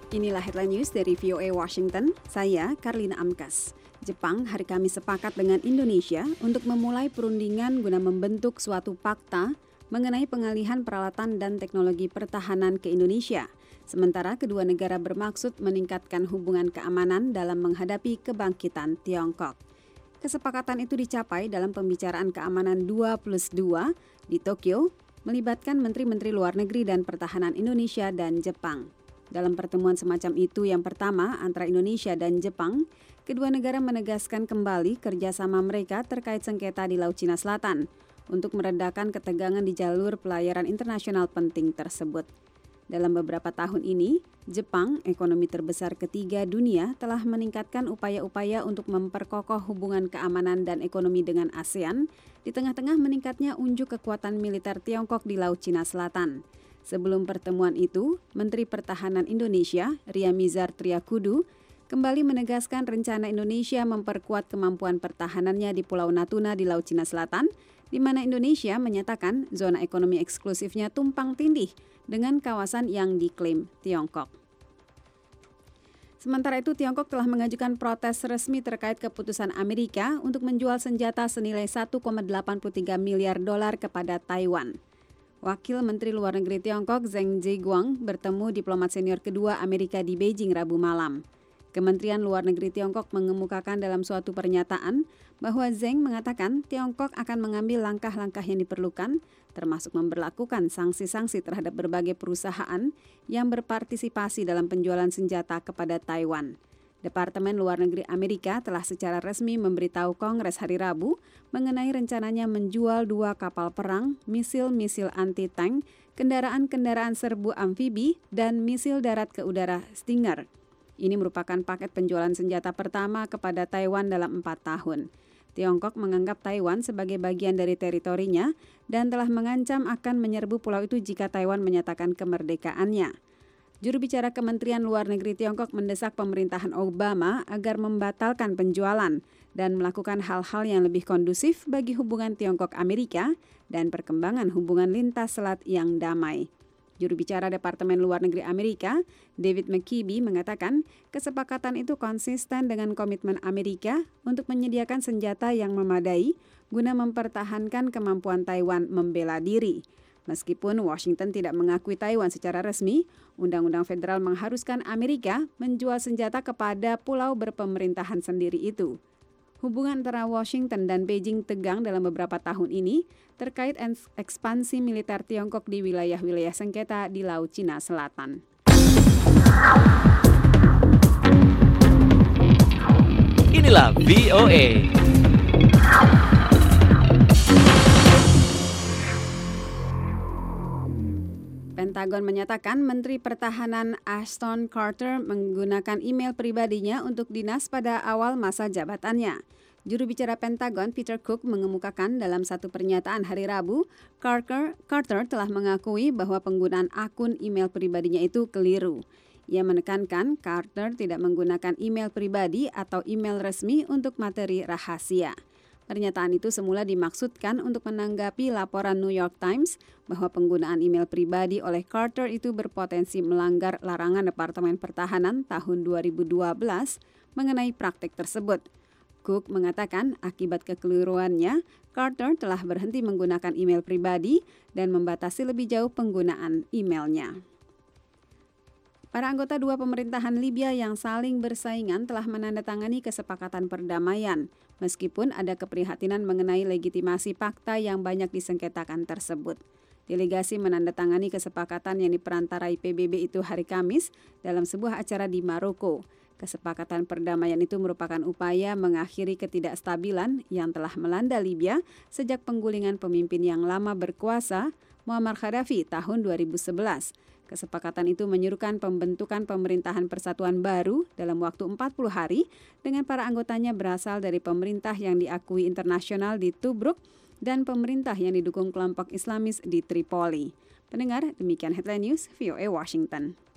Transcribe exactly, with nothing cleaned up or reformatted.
Inilah headline news dari V O A Washington, saya Karlina Amkas. Jepang hari Kamis sepakat dengan Indonesia untuk memulai perundingan guna membentuk suatu fakta mengenai pengalihan peralatan dan teknologi pertahanan ke Indonesia. Sementara kedua negara bermaksud meningkatkan hubungan keamanan dalam menghadapi kebangkitan Tiongkok. Kesepakatan itu dicapai dalam pembicaraan keamanan dua plus dua di Tokyo, melibatkan Menteri-Menteri Luar Negeri dan Pertahanan Indonesia dan Jepang. Dalam pertemuan semacam itu yang pertama antara Indonesia dan Jepang, kedua negara menegaskan kembali kerjasama mereka terkait sengketa di Laut Cina Selatan untuk meredakan ketegangan di jalur pelayaran internasional penting tersebut. Dalam beberapa tahun ini, Jepang, ekonomi terbesar ketiga dunia, telah meningkatkan upaya-upaya untuk memperkokoh hubungan keamanan dan ekonomi dengan ASEAN di tengah-tengah meningkatnya unjuk kekuatan militer Tiongkok di Laut Cina Selatan. Sebelum pertemuan itu, Menteri Pertahanan Indonesia, Ria Mizar Triakudu, kembali menegaskan rencana Indonesia memperkuat kemampuan pertahanannya di Pulau Natuna di Laut Cina Selatan, di mana Indonesia menyatakan zona ekonomi eksklusifnya tumpang tindih dengan kawasan yang diklaim Tiongkok. Sementara itu, Tiongkok telah mengajukan protes resmi terkait keputusan Amerika untuk menjual senjata senilai satu koma delapan tiga miliar dolar kepada Taiwan. Wakil Menteri Luar Negeri Tiongkok Zheng Zhiguang bertemu diplomat senior kedua Amerika di Beijing Rabu malam. Kementerian Luar Negeri Tiongkok mengemukakan dalam suatu pernyataan bahwa Zheng mengatakan Tiongkok akan mengambil langkah-langkah yang diperlukan, termasuk memberlakukan sanksi-sanksi terhadap berbagai perusahaan yang berpartisipasi dalam penjualan senjata kepada Taiwan. Departemen Luar Negeri Amerika telah secara resmi memberitahu Kongres hari Rabu mengenai rencananya menjual dua kapal perang, misil-misil anti-tank, kendaraan-kendaraan serbu amfibi, dan misil darat ke udara Stinger. Ini merupakan paket penjualan senjata pertama kepada Taiwan dalam empat tahun. Tiongkok menganggap Taiwan sebagai bagian dari teritorinya dan telah mengancam akan menyerbu pulau itu jika Taiwan menyatakan kemerdekaannya. Juru bicara Kementerian Luar Negeri Tiongkok mendesak pemerintahan Obama agar membatalkan penjualan dan melakukan hal-hal yang lebih kondusif bagi hubungan Tiongkok-Amerika dan perkembangan hubungan lintas selat yang damai. Juru bicara Departemen Luar Negeri Amerika, David McKibben, mengatakan kesepakatan itu konsisten dengan komitmen Amerika untuk menyediakan senjata yang memadai guna mempertahankan kemampuan Taiwan membela diri. Meskipun Washington tidak mengakui Taiwan secara resmi, Undang-Undang Federal mengharuskan Amerika menjual senjata kepada pulau berpemerintahan sendiri itu. Hubungan antara Washington dan Beijing tegang dalam beberapa tahun ini terkait ekspansi militer Tiongkok di wilayah-wilayah sengketa di Laut Cina Selatan. Inilah V O A. Pentagon menyatakan Menteri Pertahanan Ashton Carter menggunakan email pribadinya untuk dinas pada awal masa jabatannya. Juru bicara Pentagon Peter Cook mengemukakan dalam satu pernyataan hari Rabu, Carter, Carter telah mengakui bahwa penggunaan akun email pribadinya itu keliru. Ia menekankan Carter tidak menggunakan email pribadi atau email resmi untuk materi rahasia. Pernyataan itu semula dimaksudkan untuk menanggapi laporan New York Times bahwa penggunaan email pribadi oleh Carter itu berpotensi melanggar larangan Departemen Pertahanan tahun dua ribu dua belas mengenai praktik tersebut. Cook mengatakan akibat kekeliruannya, Carter telah berhenti menggunakan email pribadi dan membatasi lebih jauh penggunaan emailnya. Para anggota dua pemerintahan Libya yang saling bersaingan telah menandatangani kesepakatan perdamaian, meskipun ada keprihatinan mengenai legitimasi fakta yang banyak disengketakan tersebut. Delegasi menandatangani kesepakatan yang diperantarai P B B itu hari Kamis dalam sebuah acara di Maroko. Kesepakatan perdamaian itu merupakan upaya mengakhiri ketidakstabilan yang telah melanda Libya sejak penggulingan pemimpin yang lama berkuasa, Muammar Gaddafi, tahun dua ribu sebelas. Kesepakatan itu menyerukan pembentukan pemerintahan persatuan baru dalam waktu empat puluh hari dengan para anggotanya berasal dari pemerintah yang diakui internasional di Tobruk dan pemerintah yang didukung kelompok Islamis di Tripoli. Pendengar, demikian headline news V O A Washington.